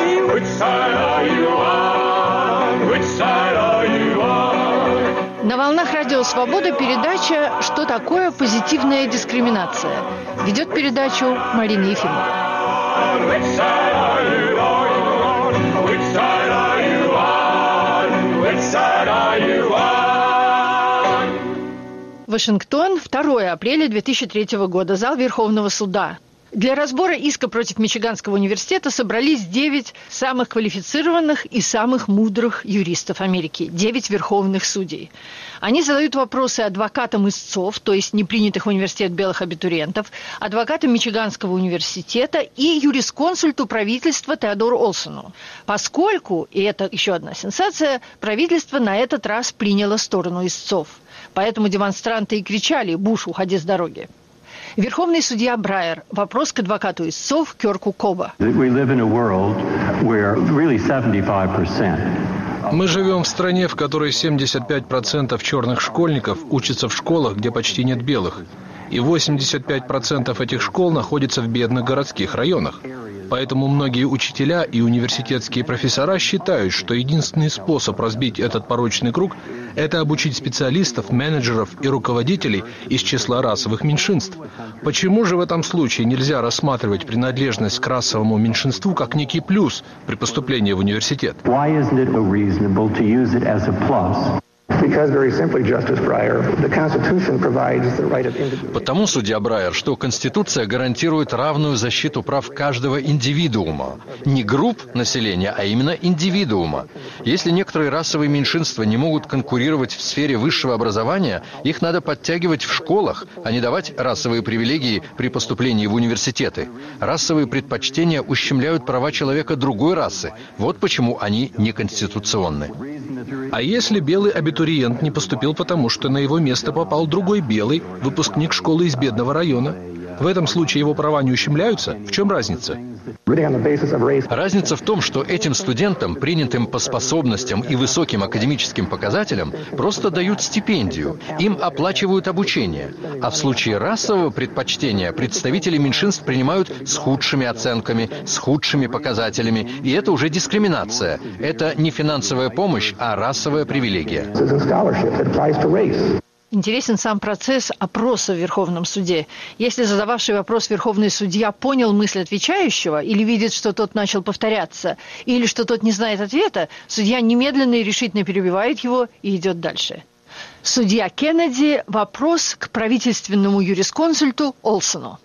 На волнах Радио Свобода передача «Что такое позитивная дискриминация?» Ведет передачу Марина Ефимова. on? Which side are you on? Which side are you on? Which side are you on? Вашингтон, 2 апреля 2003 года, зал Верховного суда. Для разбора иска против Мичиганского университета собрались 9 самых квалифицированных и самых мудрых юристов Америки, 9 верховных судей. Они задают вопросы адвокатам истцов, то есть не принятых в университет белых абитуриентов, адвокатам Мичиганского университета и юрисконсульту правительства Теодору Олсону. Поскольку, и это еще одна сенсация, правительство на этот раз приняло сторону истцов. Поэтому демонстранты и кричали: «Буш, уходи с дороги». Верховный судья Брайер. Вопрос к адвокату истцов Кёрку Коба. Мы живем в стране, в которой 75% черных школьников учатся в школах, где почти нет белых. И 85% этих школ находятся в бедных городских районах. Поэтому многие учителя и университетские профессора считают, что единственный способ разбить этот порочный круг – это обучить специалистов, менеджеров и руководителей из числа расовых меньшинств. Почему же в этом случае нельзя рассматривать принадлежность к расовому меньшинству как некий плюс при поступлении в университет? Потому, судья Брайер, что Конституция гарантирует равную защиту прав каждого индивидуума. Не групп населения, а именно индивидуума. Если некоторые расовые меньшинства не могут конкурировать в сфере высшего образования, их надо подтягивать в школах, а не давать расовые привилегии при поступлении в университеты. Расовые предпочтения ущемляют права человека другой расы. Вот почему они неконституционны. А если белый абитуриент не поступил потому, что на его место попал другой белый, выпускник школы из бедного района? В этом случае его права не ущемляются? В чем разница? Разница в том, что этим студентам, принятым по способностям и высоким академическим показателям, просто дают стипендию, им оплачивают обучение. А в случае расового предпочтения представители меньшинств принимают с худшими оценками, с худшими показателями, и это уже дискриминация. Это не финансовая помощь, а расовая привилегия. Интересен сам процесс опроса в Верховном суде. Если задававший вопрос верховный судья понял мысль отвечающего или видит, что тот начал повторяться, или что тот не знает ответа, судья немедленно и решительно перебивает его и идет дальше. Судья Кеннеди. Вопрос к правительственному юрисконсульту Олсону.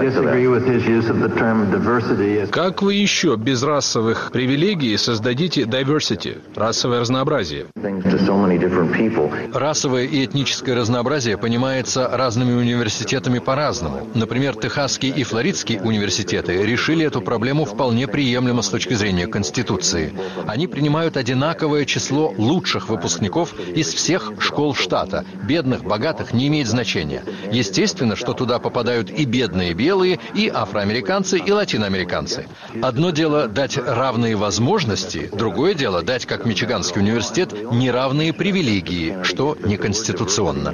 Как вы еще без расовых привилегий создадите diversity, расовое разнообразие? Расовое и этническое разнообразие понимается разными университетами по-разному. Например, Техасский и Флоридский университеты решили эту проблему вполне приемлемо с точки зрения Конституции. Они принимают одинаковое число лучших выпускников из всех школ штата. Бедных, богатых не имеет значения. Естественно, что туда попадают и бедные белые, и афроамериканцы, и латиноамериканцы. Одно дело дать равные возможности, другое дело дать, как Мичиганский университет, неравные привилегии, что неконституционно.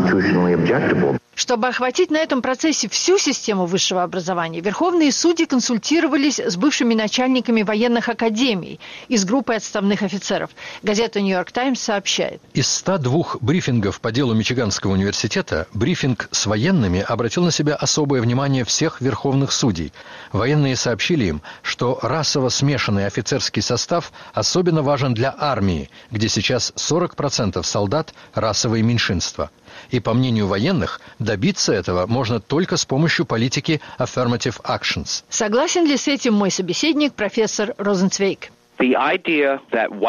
Чтобы охватить на этом процессе всю систему высшего образования, верховные судьи консультировались с бывшими начальниками военных академий из группы отставных офицеров. Газета «Нью-Йорк Таймс» сообщает. Из 102 брифингов по делу Мичиганского университета брифинг с военными обратил на себя особое внимание всех верховных судей. Военные сообщили им, что расово смешанный офицерский состав особенно важен для армии, где сейчас 40% солдат – расовые меньшинства. И, по мнению военных, добиться этого можно только с помощью политики affirmative actions. Согласен ли с этим мой собеседник, профессор Розенцвейг? Идея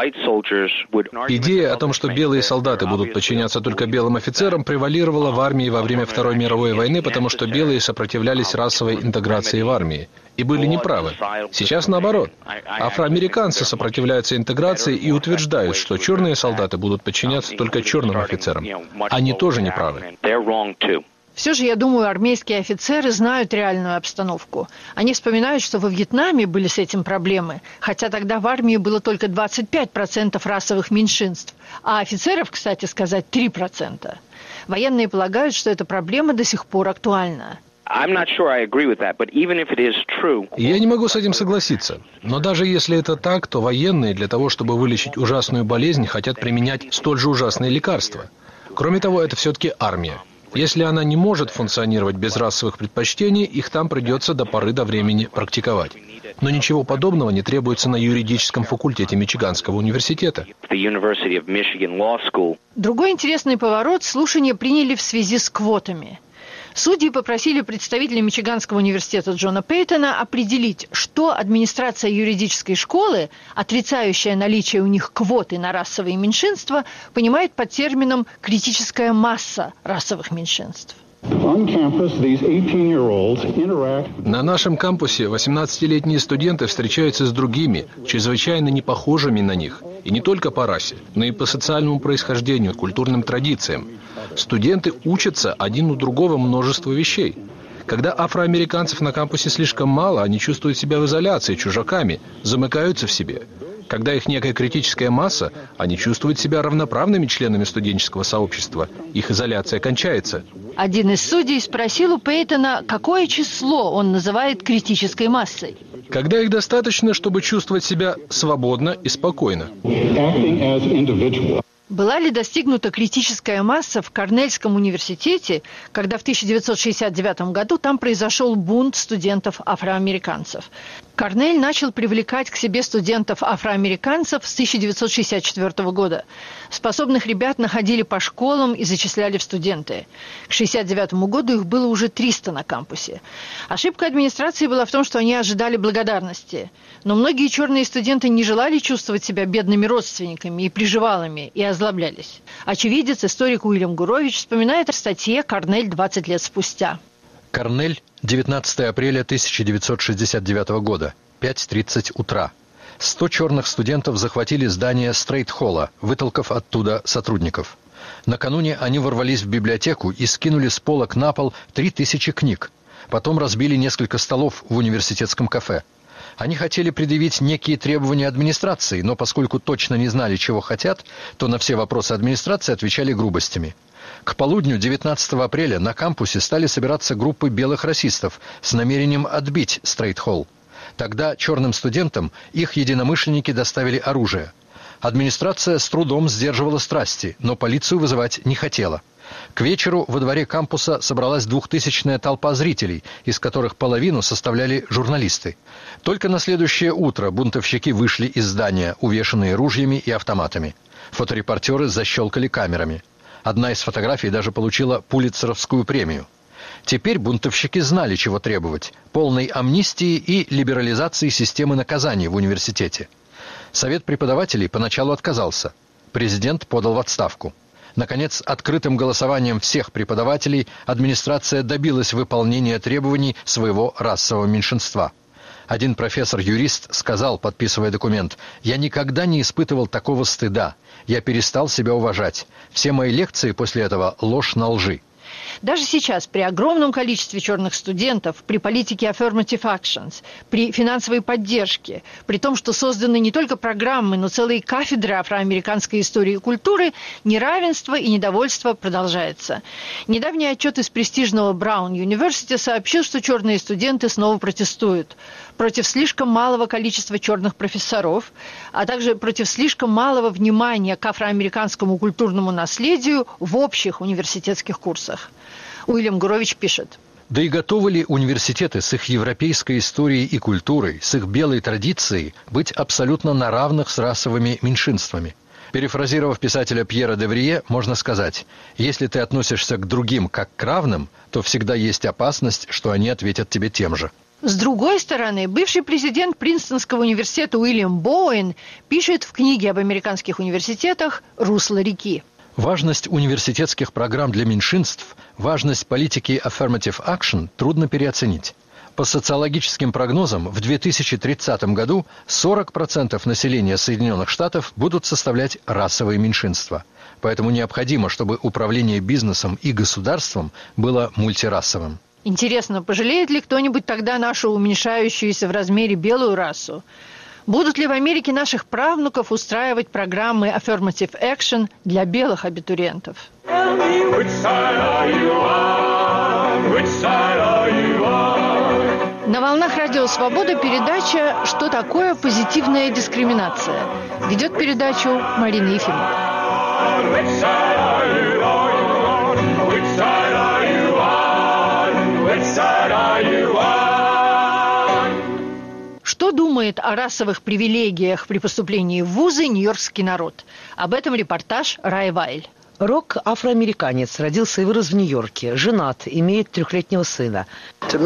о том, что белые солдаты будут подчиняться только белым офицерам, превалировала в армии во время Второй мировой войны, потому что белые сопротивлялись расовой интеграции в армии. И были неправы. Сейчас наоборот. Афроамериканцы сопротивляются интеграции и утверждают, что черные солдаты будут подчиняться только черным офицерам. Они тоже неправы. Все же, я думаю, армейские офицеры знают реальную обстановку. Они вспоминают, что во Вьетнаме были с этим проблемы, хотя тогда в армии было только 25% расовых меньшинств, а офицеров, кстати сказать, 3%. Военные полагают, что эта проблема до сих пор актуальна. Я не могу с этим согласиться. Но даже если это так, то военные для того, чтобы вылечить ужасную болезнь, хотят применять столь же ужасные лекарства. Кроме того, это все-таки армия. Если она не может функционировать без расовых предпочтений, их там придется до поры до времени практиковать. Но ничего подобного не требуется на юридическом факультете Мичиганского университета. Другой интересный поворот слушания приняли в связи с квотами. Судьи попросили представителя Мичиганского университета Джона Пейтона определить, что администрация юридической школы, отрицающая наличие у них квоты на расовые меньшинства, понимает под термином «критическая масса расовых меньшинств». На нашем кампусе 18-летние студенты встречаются с другими, чрезвычайно не похожими на них. И не только по расе, но и по социальному происхождению, культурным традициям. Студенты учатся один у другого множеству вещей. Когда афроамериканцев на кампусе слишком мало, они чувствуют себя в изоляции, чужаками, замыкаются в себе. Когда их некая критическая масса, они чувствуют себя равноправными членами студенческого сообщества. Их изоляция кончается. Один из судей спросил у Пейтона, какое число он называет критической массой. Когда их достаточно, чтобы чувствовать себя свободно и спокойно. Была ли достигнута критическая масса в Корнельском университете, когда в 1969 году там произошел бунт студентов-афроамериканцев? Корнель начал привлекать к себе студентов-афроамериканцев с 1964 года. Способных ребят находили по школам и зачисляли в студенты. К 1969 году их было уже 300 на кампусе. Ошибка администрации была в том, что они ожидали благодарности. Но многие черные студенты не желали чувствовать себя бедными родственниками и приживалами, и озлоблялись. Очевидец, историк Уильям Гурович, вспоминает в статье «Корнель 20 лет спустя». Корнель, 19 апреля 1969 года, 5:30 утра. 100 черных студентов захватили здание Стрейт-Холла, вытолкав оттуда сотрудников. Накануне они ворвались в библиотеку и скинули с полок на пол 3000 книг. Потом разбили несколько столов в университетском кафе. Они хотели предъявить некие требования администрации, но поскольку точно не знали, чего хотят, то на все вопросы администрации отвечали грубостями. К полудню 19 апреля на кампусе стали собираться группы белых расистов с намерением отбить Стрейт-Холл. Тогда черным студентам их единомышленники доставили оружие. Администрация с трудом сдерживала страсти, но полицию вызывать не хотела. К вечеру во дворе кампуса собралась 2000-я толпа зрителей, из которых половину составляли журналисты. Только на следующее утро бунтовщики вышли из здания, увешанные ружьями и автоматами. Фоторепортеры защелкали камерами. Одна из фотографий даже получила Пулитцеровскую премию. Теперь бунтовщики знали, чего требовать – полной амнистии и либерализации системы наказаний в университете. Совет преподавателей поначалу отказался. Президент подал в отставку. Наконец, открытым голосованием всех преподавателей администрация добилась выполнения требований своего расового меньшинства. Один профессор-юрист сказал, подписывая документ: «Я никогда не испытывал такого стыда. Я перестал себя уважать. Все мои лекции после этого – ложь на лжи». Даже сейчас, при огромном количестве черных студентов, при политике affirmative actions, при финансовой поддержке, при том, что созданы не только программы, но целые кафедры афроамериканской истории и культуры, неравенство и недовольство продолжается. Недавний отчет из престижного Браун Юниверсити сообщил, что черные студенты снова протестуют против слишком малого количества черных профессоров, а также против слишком малого внимания к афроамериканскому культурному наследию в общих университетских курсах. Уильям Гурович пишет: Да и готовы ли университеты с их европейской историей и культурой, с их белой традицией быть абсолютно на равных с расовыми меньшинствами? Перефразировав писателя Пьера де Врие, можно сказать: если ты относишься к другим как к равным, то всегда есть опасность, что они ответят тебе тем же. С другой стороны, бывший президент Принстонского университета Уильям Боуэн пишет в книге об американских университетах «Русло реки». Важность университетских программ для меньшинств, важность политики affirmative action трудно переоценить. По социологическим прогнозам, в 2030 году 40% населения Соединенных Штатов будут составлять расовые меньшинства. Поэтому необходимо, чтобы управление бизнесом и государством было мультирасовым. Интересно, пожалеет ли кто-нибудь тогда нашу уменьшающуюся в размере белую расу? Будут ли в Америке наших правнуков устраивать программы affirmative action для белых абитуриентов? На волнах Радио Свобода передача «Что такое позитивная дискриминация?» Ведет передачу Марина Ефимова. думает о расовых привилегиях при поступлении в вузы нью-йоркский народ? Об этом репортаж Раи Вайль. Рок – афроамериканец, родился и вырос в Нью-Йорке, женат, имеет 3-летнего сына. Для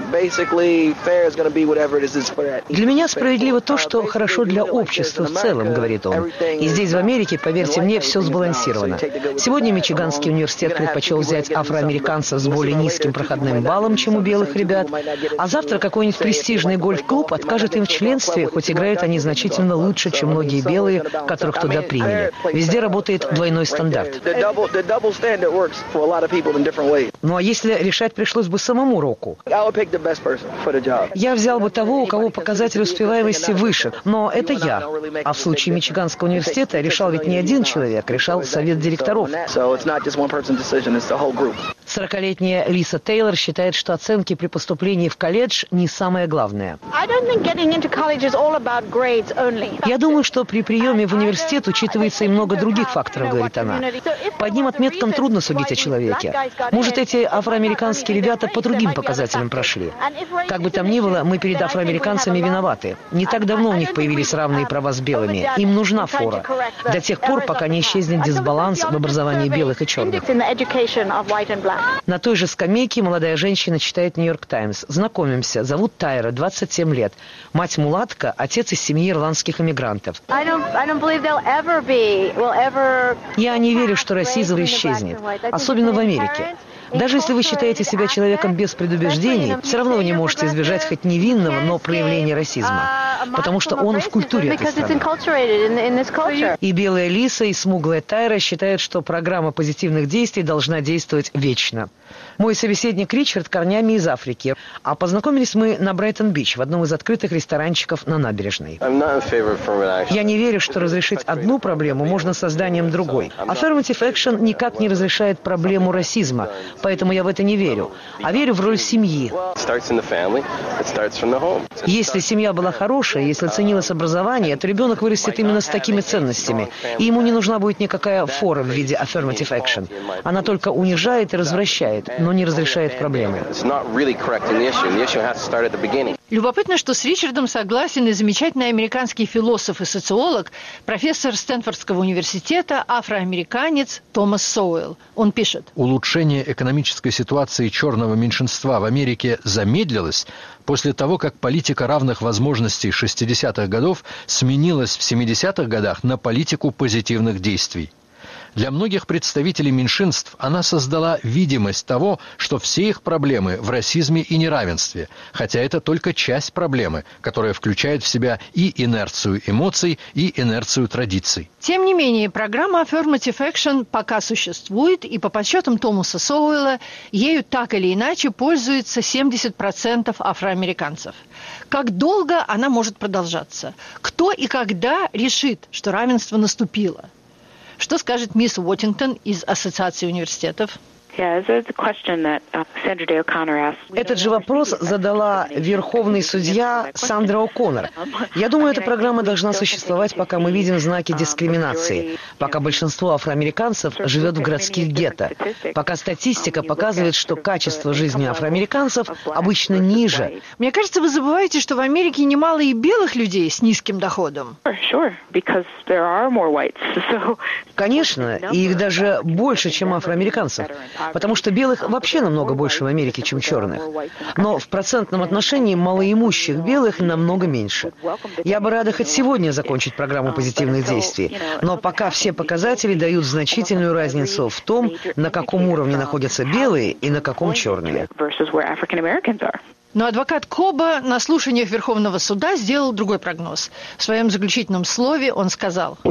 меня справедливо то, что хорошо для общества в целом, говорит он. И здесь, в Америке, поверьте мне, все сбалансировано. Сегодня Мичиганский университет предпочел взять афроамериканцев с более низким проходным баллом, чем у белых ребят, а завтра какой-нибудь престижный гольф-клуб откажет им в членстве, хоть играют они значительно лучше, чем многие белые, которых туда приняли. Везде работает двойной стандарт. Ну а если решать пришлось бы самому Року? Я взял бы того, у кого показатель успеваемости выше, но это я. А в случае Мичиганского университета решал ведь не один человек, решал совет директоров. 40-летняя Лиса Тейлор считает, что оценки при поступлении в колледж не самое главное. Я думаю, что при приеме в университет учитывается и много других факторов, говорит она. По одним отметкам трудно судить о человеке. Может, эти афроамериканские ребята по другим показателям прошли. Как бы там ни было, мы перед афроамериканцами виноваты. Не так давно у них появились равные права с белыми. Им нужна фора. До тех пор, пока не исчезнет дисбаланс в образовании белых и черных. На той же скамейке молодая женщина читает «Нью-Йорк Таймс». Знакомимся. Зовут Тайра, 27 лет. Мать мулатка, отец из семьи ирландских иммигрантов. Я не верю, что расизм исчезнет, особенно в Америке. Даже если вы считаете себя человеком без предубеждений, все равно вы не можете избежать хоть невинного, но проявления расизма, потому что он в культуре этой страны. И белая Лиса, и смуглая Тайра считают, что программа позитивных действий должна действовать вечно. Мой собеседник Ричард корнями из Африки, а познакомились мы на Брайтон-Бич, в одном из открытых ресторанчиков на набережной. Я не верю, что разрешить одну проблему можно созданием другой. Affirmative Action никак не разрешает проблему расизма, поэтому я в это не верю, а верю в роль семьи. Если семья была хорошая, если ценилось образование, то ребенок вырастет именно с такими ценностями, и ему не нужна будет никакая фора в виде Affirmative Action. Она только унижает и развращает, но не разрешает проблемы. Любопытно, что с Ричардом согласен и замечательный американский философ и социолог, профессор Стэнфордского университета, афроамериканец Томас Соуэлл. Он пишет: улучшение экономической ситуации черного меньшинства в Америке замедлилось после того, как политика равных возможностей 60-х годов сменилась в 70-х годах на политику позитивных действий. Для многих представителей меньшинств она создала видимость того, что все их проблемы в расизме и неравенстве, хотя это только часть проблемы, которая включает в себя и инерцию эмоций, и инерцию традиций. Тем не менее, программа Affirmative Action пока существует, и по подсчетам Томаса Соуэлла, ею так или иначе пользуется 70% афроамериканцев. Как долго она может продолжаться? Кто и когда решит, что равенство наступило? Что скажет мисс Уоттингтон из Ассоциации университетов? Этот же вопрос задала верховный судья Сандра О'Коннор. Я думаю, эта программа должна существовать, пока мы видим знаки дискриминации, пока большинство афроамериканцев живет в городских гетто, пока статистика показывает, что качество жизни афроамериканцев обычно ниже. Мне кажется, вы забываете, что в Америке немало и белых людей с низким доходом. Конечно, и их даже больше, чем афроамериканцев. Потому что белых вообще намного больше в Америке, чем черных. Но в процентном отношении малоимущих белых намного меньше. Я бы рада хоть сегодня закончить программу позитивных действий. Но пока все показатели дают значительную разницу в том, на каком уровне находятся белые и на каком черные. Но адвокат Коба на слушаниях Верховного суда сделал другой прогноз. В своем заключительном слове он сказал: На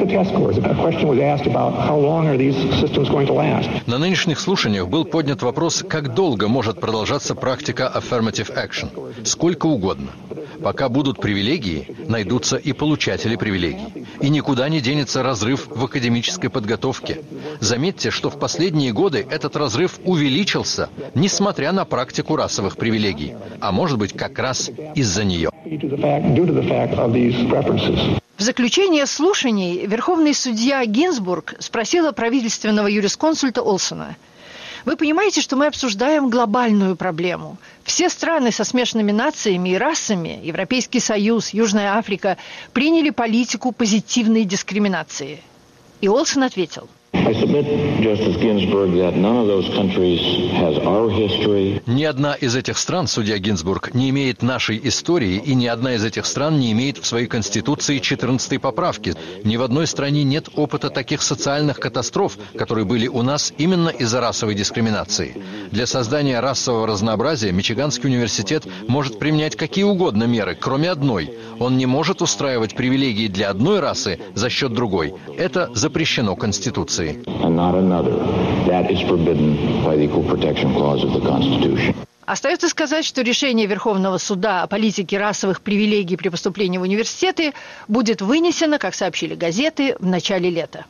нынешних слушаниях был поднят вопрос, как долго может продолжаться практика Affirmative Action. Сколько угодно. Пока будут привилегии, найдутся и получатели привилегий. И никуда не денется разрыв в академической подготовке. Заметьте, что в последние годы этот разрыв увеличился, несмотря на практику расовых привилегий. А может быть, как раз из-за нее. В заключение слушаний верховный судья Гинзбург спросила правительственного юрисконсульта Олсона: Вы понимаете, что мы обсуждаем глобальную проблему. Все страны со смешанными нациями и расами, Европейский Союз, Южная Африка, приняли политику позитивной дискриминации. И Олсен ответил. Ни одна из этих стран, судья Гинзбург, не имеет нашей истории, и ни одна из этих стран не имеет в своей конституции 14-й поправки. Ни в одной стране нет опыта таких социальных катастроф, которые были у нас именно из-за расовой дискриминации. Для создания расового разнообразия Мичиганский университет может применять какие угодно меры, кроме одной. Он не может устраивать привилегии для одной расы за счет другой. Это запрещено Конституцией. Остается сказать, что решение Верховного суда о политике расовых привилегий при поступлении в университеты будет вынесено, как сообщили газеты, в начале лета.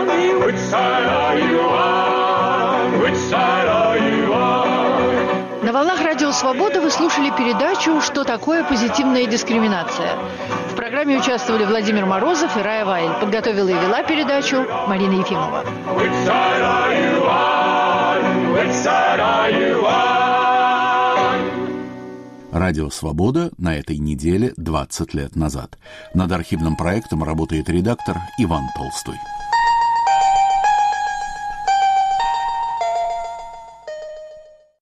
На волнах Радио Свобода вы слушали передачу «Что такое позитивная дискриминация?». В программе участвовали Владимир Морозов и Рая Вайль. Подготовила и вела передачу Марина Ефимова. Радио «Свобода» на этой неделе 20 лет назад. Над архивным проектом работает редактор Иван Толстой.